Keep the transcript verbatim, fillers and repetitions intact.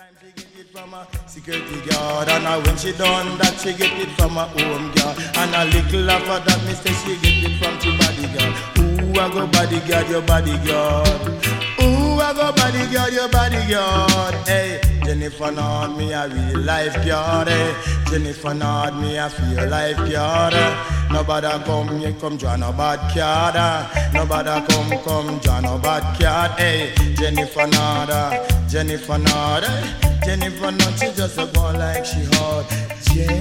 She get it from a security guard, and uh, when she done that, she get it from a home girl. And a little after that, mister, she get it from two bodyguard. Ooh, I go bodyguard, your bodyguard. Ooh, I go bodyguard, your bodyguard. Hey, Jennifer Nod, me a real life guard. Hey, Jennifer Nod, me a feel life guard. Nobody come, you come join a bad card. Nobody come, come join a bad card. Hey, Jennifer Nod, Jennifer Nod, Jennifer Nod, she just a go like she hot.